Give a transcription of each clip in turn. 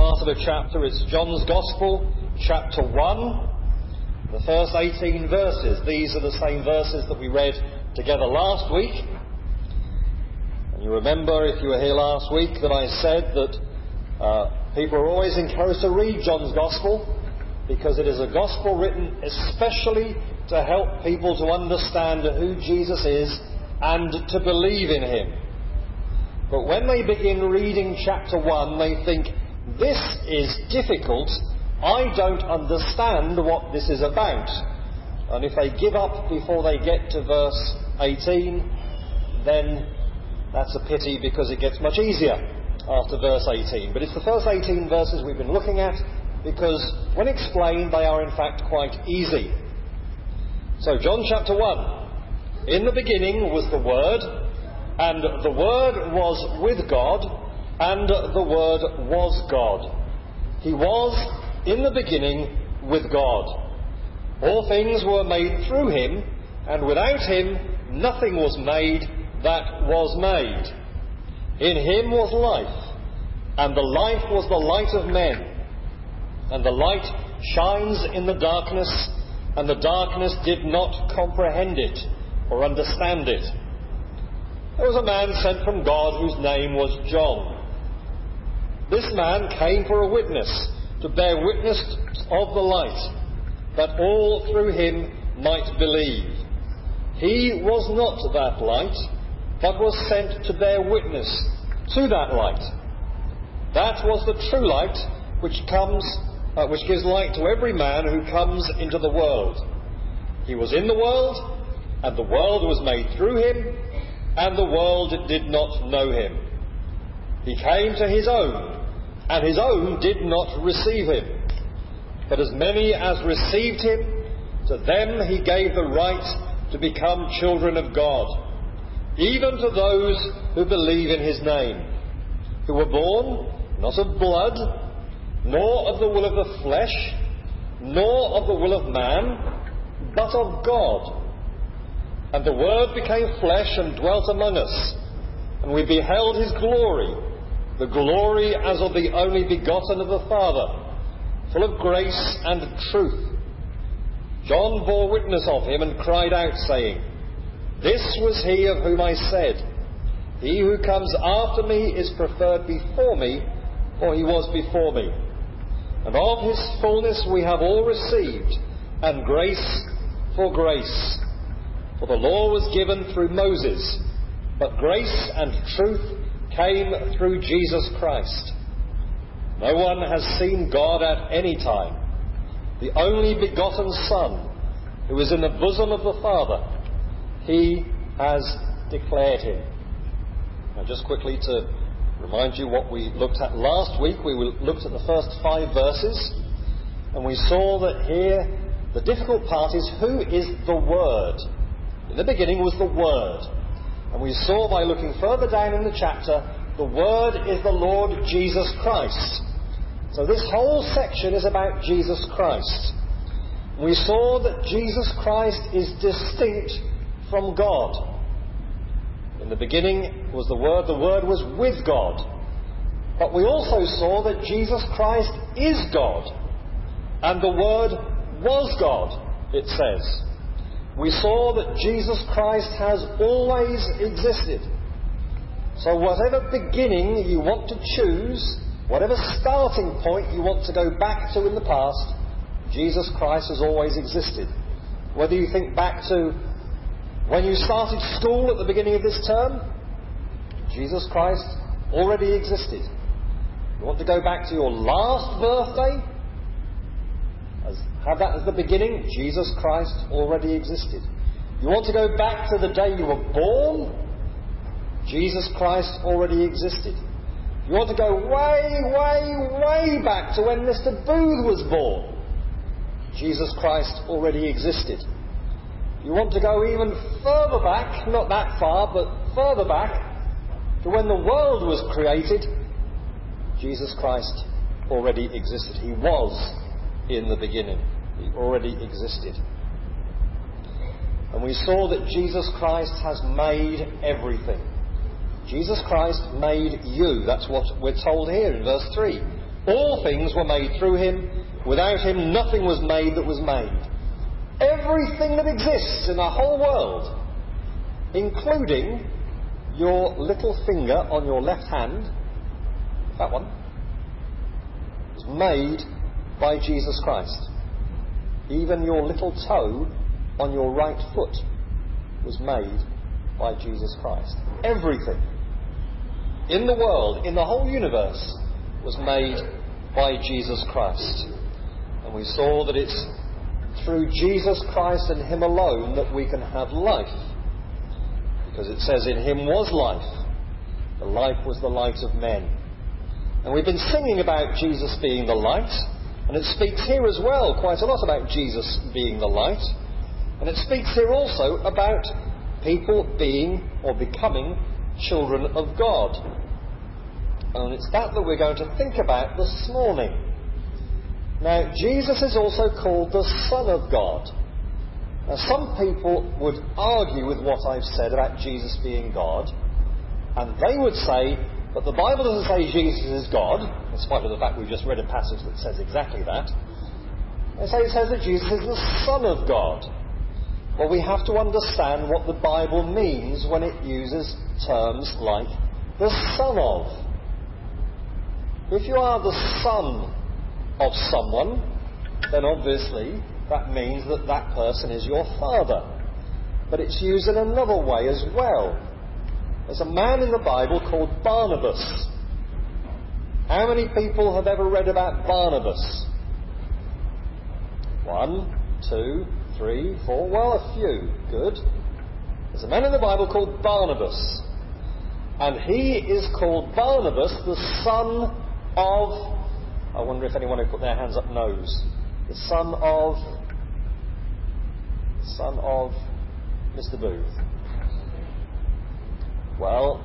part of a chapter. It's John's Gospel, chapter 1, the first 18 verses. These are the same verses that we read together last week. And you remember, if you were here last week, that I said that people are always encouraged to read John's Gospel because it is a Gospel written especially to help people to understand who Jesus is and to believe in him. But when they begin reading chapter 1, they think, this is difficult, I don't understand what this is about. And if they give up before they get to verse 18, then that's a pity because it gets much easier after verse 18. But it's the first 18 verses we've been looking at because when explained they are in fact quite easy. So John chapter 1. In the beginning was the Word, and the Word was with God, and the Word was God. He was in the beginning with God. All things were made through him, and without him nothing was made that was made. In him was life, and the life was the light of men. And the light shines in the darkness, and the darkness did not comprehend it or understand it. There was a man sent from God whose name was John. This man came for a witness, to bear witness of the light, that all through him might believe. He was not that light, but was sent to bear witness to that light. That was the true light which gives light to every man who comes into the world. He was in the world, and the world was made through him, and the world did not know him. He came to his own, and his own did not receive him. But as many as received him, to them he gave the right to become children of God, even to those who believe in his name, who were born not of blood, nor of the will of the flesh, nor of the will of man, but of God. And the Word became flesh and dwelt among us, and we beheld his glory, the glory as of the only begotten of the Father, full of grace and truth. John bore witness of him and cried out, saying, This was he of whom I said, He who comes after me is preferred before me, for he was before me. And of his fullness we have all received, and grace for grace. For the law was given through Moses, but grace and truth came through Jesus Christ. No one has seen God at any time. The only begotten Son, who is in the bosom of the Father, he has declared him. Now just quickly to remind you what we looked at last week, we looked at the first 5 verses, and we saw that here the difficult part is who is the Word? In the beginning was the Word. And we saw by looking further down in the chapter, the Word is the Lord Jesus Christ. So this whole section is about Jesus Christ. We saw that Jesus Christ is distinct from God. In the beginning was the Word was with God. But we also saw that Jesus Christ is God. And the Word was God, it says. We saw that Jesus Christ has always existed. So whatever beginning you want to choose, whatever starting point you want to go back to in the past, Jesus Christ has always existed. Whether you think back to when you started school at the beginning of this term, Jesus Christ already existed. You want to go back to your last birthday, have that as the beginning, Jesus Christ already existed. You want to go back to the day you were born, Jesus Christ already existed. You want to go way, way, way back to when Mr. Booth was born, Jesus Christ already existed. You want to go even further back, not that far, but further back, to when the world was created, Jesus Christ already existed. He was in the beginning. He already existed. And we saw that Jesus Christ has made everything. Jesus Christ made you. That's what we're told here in verse 3. All things were made through him. Without him nothing was made that was made. Everything that exists in the whole world, including your little finger on your left hand, that one, was made by Jesus Christ. Even your little toe on your right foot was made by Jesus Christ. Everything in the world, in the whole universe, was made by Jesus Christ. And we saw that it's through Jesus Christ and him alone that we can have life. Because it says, in him was life. The life was the light of men. And we've been singing about Jesus being the light. And it speaks here as well quite a lot about Jesus being the light. And it speaks here also about people being or becoming children of God. And it's that we're going to think about this morning. Now, Jesus is also called the Son of God. Now, some people would argue with what I've said about Jesus being God, and they would say, but the Bible doesn't say Jesus is God, in spite of the fact we've just read a passage that says exactly that. They say it says that Jesus is the Son of God. Well, we have to understand what the Bible means when it uses terms like the Son of. If you are the son of someone, then obviously that means that that person is your father. But it's used in another way as well. There's a man in the Bible called Barnabas. How many people have ever read about Barnabas? 1, 2, 3, 4, well, a few. Good. There's a man in the Bible called Barnabas. And he is called Barnabas, the son of... I wonder if anyone who put their hands up knows. The son of Mr. Booth. Well,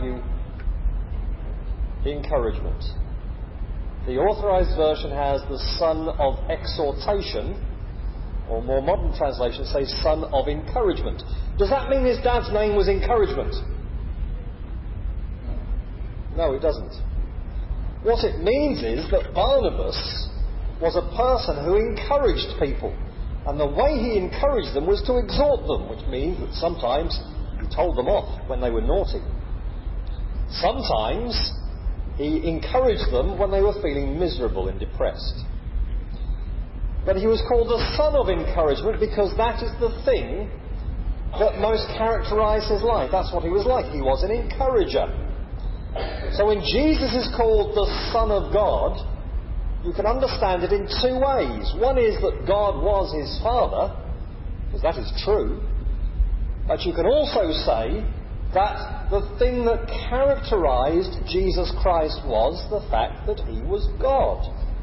encouragement. The Authorised Version has the son of exhortation, or more modern translations say son of encouragement. Does that mean his dad's name was encouragement? No, it doesn't. What it means is that Barnabas was a person who encouraged people. And the way he encouraged them was to exhort them, which means that sometimes he told them off when they were naughty. Sometimes he encouraged them when they were feeling miserable and depressed. But he was called the son of encouragement because that is the thing that most characterised his life. That's what he was like. He was an encourager. So when Jesus is called the Son of God, you can understand it in two ways. One is that God was his Father, because that is true. But you can also say that the thing that characterised Jesus Christ was the fact that he was God.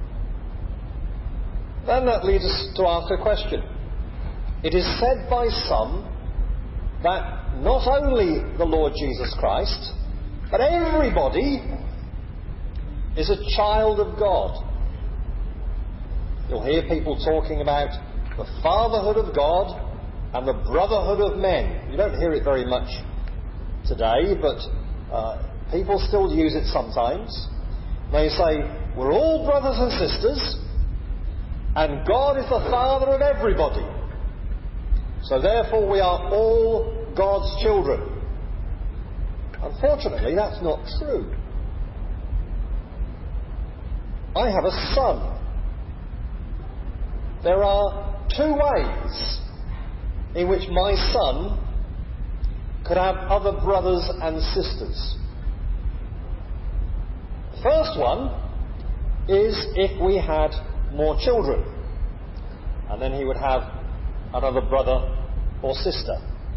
Then that leads us to ask a question. It is said by some that not only the Lord Jesus Christ, but everybody is a child of God. You'll hear people talking about the fatherhood of God and the brotherhood of men. You don't hear it very much today, but people still use it sometimes. They say, we're all brothers and sisters, and God is the father of everybody. So therefore we are all God's children. Unfortunately, that's not true. I have a son. There are two ways in which my son could have other brothers and sisters. The first one is if we had more children, and then he would have another brother or sister.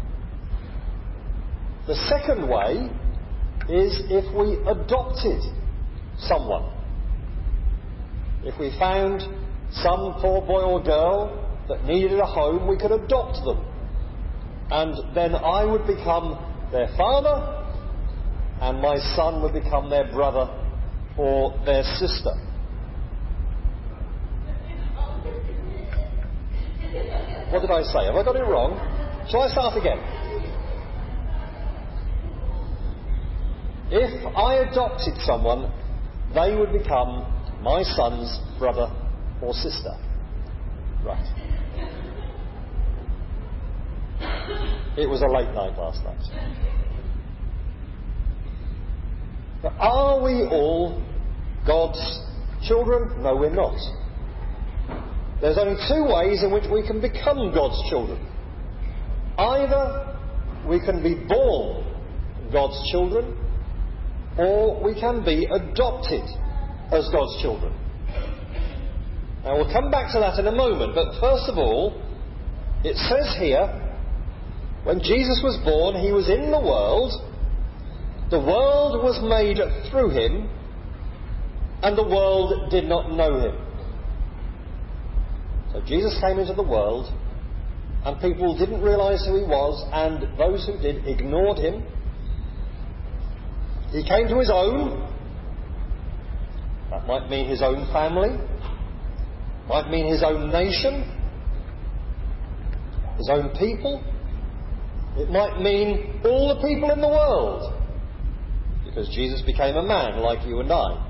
The second way is if we adopted someone. If we found some poor boy or girl that needed a home, we could adopt them. And then I would become their father, and my son would become their brother or their sister. What did I say? Have I got it wrong? Shall I start again? If I adopted someone, they would become my son's brother or sister. Right. It was a late night last night. But are we all God's children? No, we're not. There's only two ways in which we can become God's children. Either we can be born God's children, or we can be adopted as God's children. Now we'll come back to that in a moment, but first of all, it says here, when Jesus was born, he was in the world was made through him, and the world did not know him. So Jesus came into the world, and people didn't realise who he was, and those who did ignored him. He came to his own. That might mean his own family, might mean his own nation, his own people. It might mean all the people in the world, because Jesus became a man like you and I.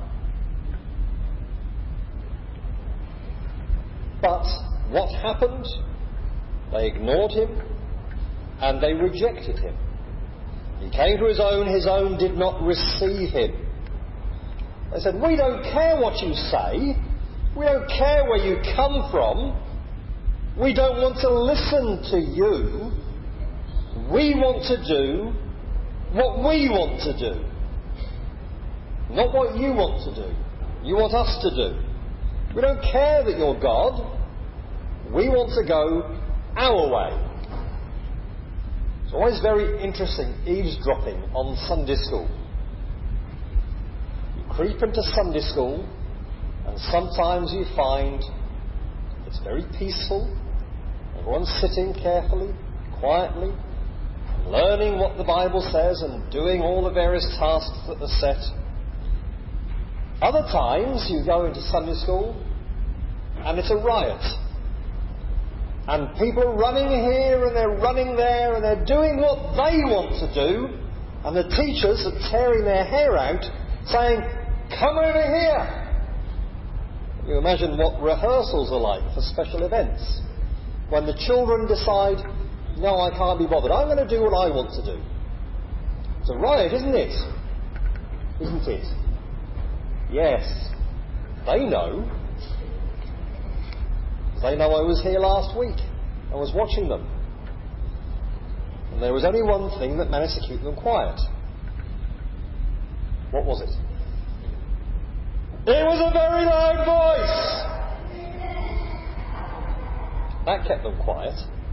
But what happened? They ignored him and they rejected him. He came to his own did not receive him. They said, we don't care what you say, we don't care where you come from, we don't want to listen to you, we want to do what we want to do. Not what you want to do. You want us to do. We don't care that you're God. We want to go our way. It's always very interesting eavesdropping on Sunday school. You creep into Sunday school, and sometimes you find it's very peaceful. Everyone's sitting carefully, quietly, learning what the Bible says and doing all the various tasks that are set. Other times you go into Sunday school and it's a riot. And people are running here and they're running there and they're doing what they want to do, and the teachers are tearing their hair out saying, come over here. You imagine what rehearsals are like for special events. When the children decide, no, I can't be bothered, I'm going to do what I want to do. It's a riot, isn't it? Isn't it? Yes. They know. They know I was here last week. I was watching them. And there was only one thing that managed to keep them quiet. What was it? It was a very loud voice! That kept them quiet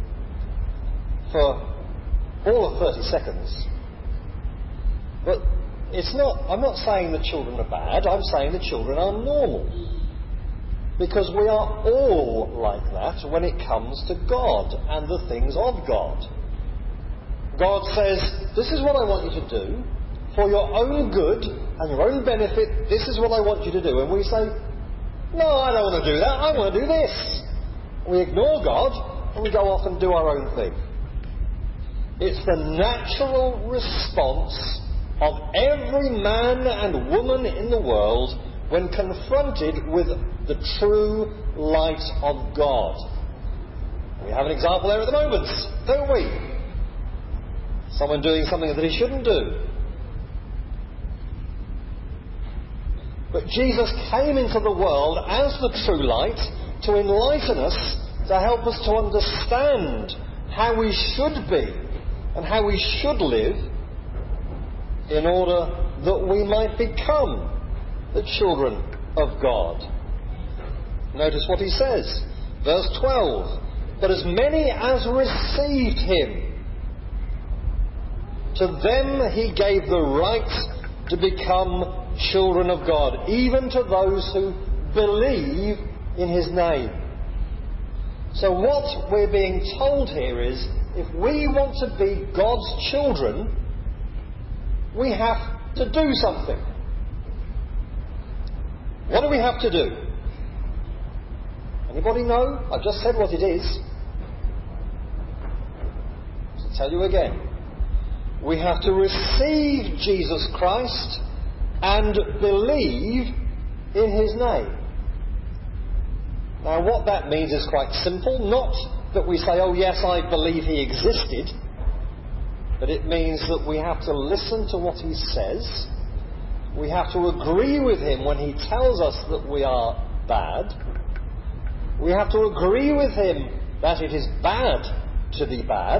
for all of 30 seconds. But I'm not saying the children are bad, I'm saying the children are normal. Because we are all like that when it comes to God and the things of God. God says, this is what I want you to do, for your own good and your own benefit, this is what I want you to do. And we say, no, I don't want to do that, I want to do this. We ignore God and we go off and do our own thing. It's the natural response of every man and woman in the world when confronted with the true light of God. We have an example there at the moment, don't we? Someone doing something that he shouldn't do. But Jesus came into the world as the true light to enlighten us, to help us to understand how we should be and how we should live in order that we might become the children of God. Notice what he says. Verse 12. But as many as received him, to them he gave the right to become children of God, even to those who believe in his name. So what we're being told here is, if we want to be God's children, we have to do something. What do we have to do? Anybody know? I've just said what it is. I'll tell you again. We have to receive Jesus Christ and believe in his name. Now what that means is quite simple. Not that we say, oh yes, I believe he existed, but it means that we have to listen to what he says. We have to agree with him when he tells us that we are bad. We have to agree with him that it is bad to be bad.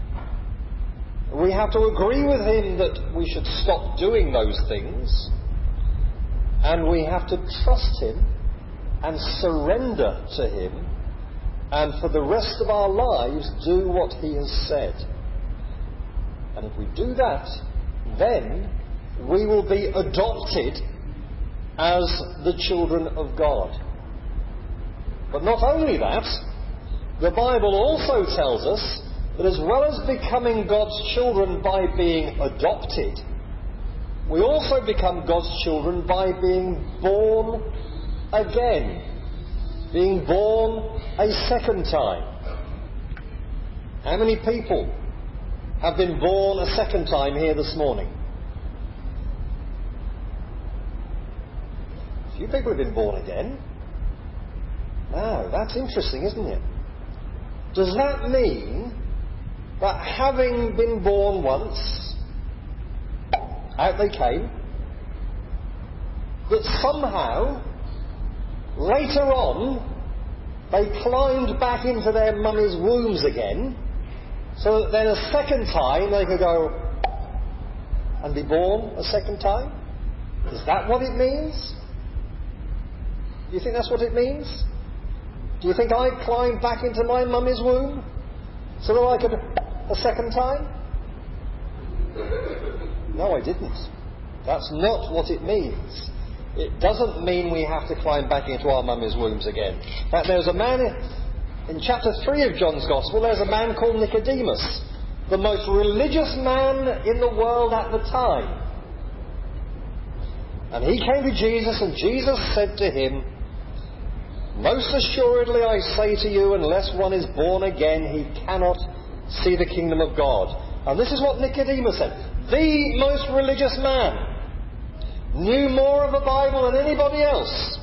We have to agree with him that we should stop doing those things. And we have to trust him and surrender to him, and for the rest of our lives do what he has said. And if we do that, then we will be adopted as the children of God. But not only that, the Bible also tells us that as well as becoming God's children by being adopted, we also become God's children by being born again, being born a second time. How many people have been born a second time here this morning? A few people have been born again. Now, that's interesting, isn't it? Does that mean that having been born once, out they came, that somehow, later on, they climbed back into their mummy's wombs again, so that then a second time they could go and be born a second time? Is that what it means? Do you think that's what it means? Do you think I climbed back into my mummy's womb so that I could a second time? No, I didn't. That's not what it means. It doesn't mean we have to climb back into our mummy's wombs again. In fact, there's a man in chapter 3 of John's Gospel, there's a man called Nicodemus, the most religious man in the world at the time. And he came to Jesus, and Jesus said to him, "Most assuredly I say to you, unless one is born again, he cannot see the kingdom of God." And this is what Nicodemus said. The most religious man. Knew more of the Bible than anybody else.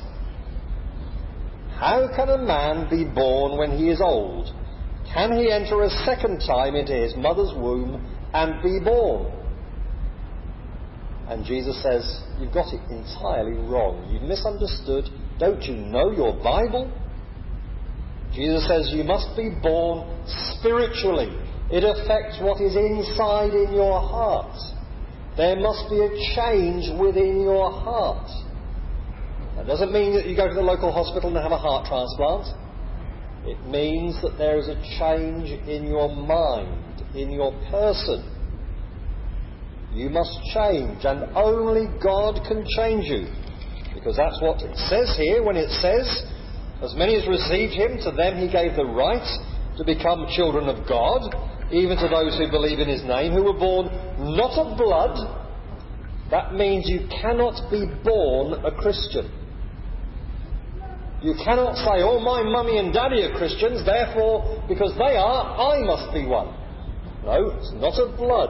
"How can a man be born when he is old? Can he enter a second time into his mother's womb and be born?" And Jesus says, "You've got it entirely wrong. You've misunderstood. Don't you know your Bible?" Jesus says you must be born spiritually. It affects what is inside in your heart. There must be a change within your heart. That doesn't mean that you go to the local hospital and have a heart transplant. It means that there is a change in your mind, in your person. You must change, and only God can change you. Because that's what it says here when it says, "As many as received him, to them he gave the right to become children of God, even to those who believe in his name, who were born not of blood." That means you cannot be born a Christian. You cannot say, "Oh, my mummy and daddy are Christians, therefore, because they are, I must be one." No, it's not of blood,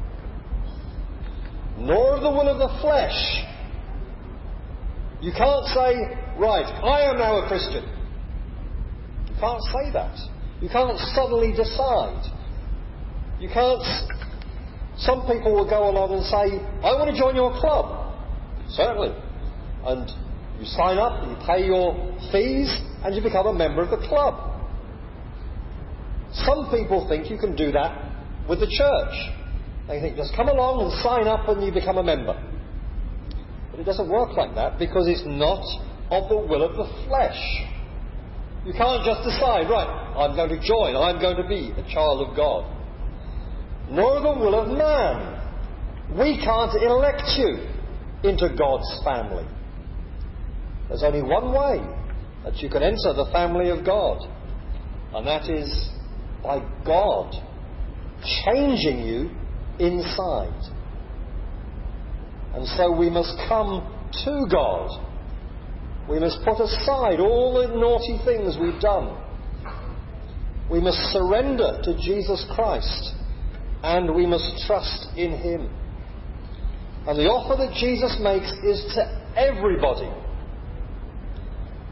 nor of the will of the flesh. You can't say, "Right, I am now a Christian." You can't say that. You can't suddenly decide. You can't. Some people will go along and say, "I want to join your club." Certainly. And you sign up, and you pay your fees, and you become a member of the club. Some people think you can do that with the church. They think, just come along and sign up and you become a member. But it doesn't work like that, because it's not of the will of the flesh. You can't just decide, "Right, I'm going to join, I'm going to be a child of God." Nor the will of man. We can't elect you into God's family. There's only one way that you can enter the family of God, and that is by God changing you inside. And so we must come to God. We must put aside all the naughty things we've done. We must surrender to Jesus Christ, and we must trust in him. And the offer that Jesus makes is to everybody.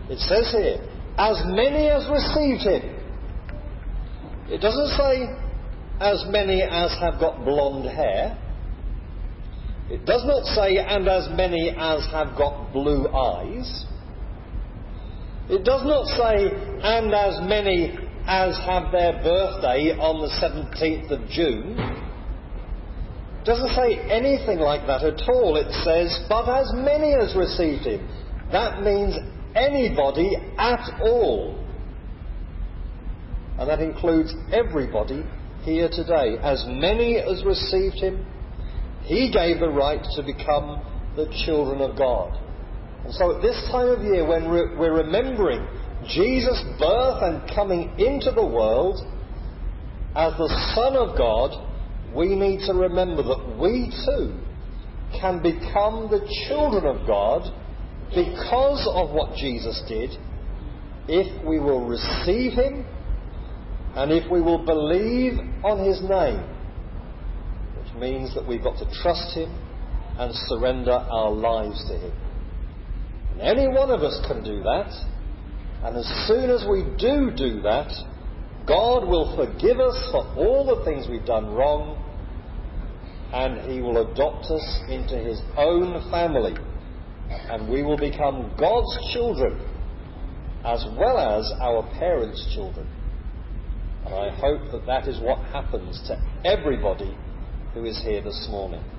It says here, as many as received him. It doesn't say, as many as have got blonde hair. It does not say, and as many as have got blue eyes. It does not say, and as many as have their birthday on the 17th of June. It doesn't say anything like that at all. It says, but as many as received him. That means anybody at all. And that includes everybody here today. As many as received him, he gave the right to become the children of God. And so at this time of year, when we're remembering Jesus' birth and coming into the world as the Son of God, we need to remember that we too can become the children of God because of what Jesus did, if we will receive him and if we will believe on his name, which means that we've got to trust him and surrender our lives to him. And any one of us can do that, and as soon as we do that, God will forgive us for all the things we've done wrong, and he will adopt us into his own family, and we will become God's children as well as our parents' children. And I hope that that is what happens to everybody who is here this morning.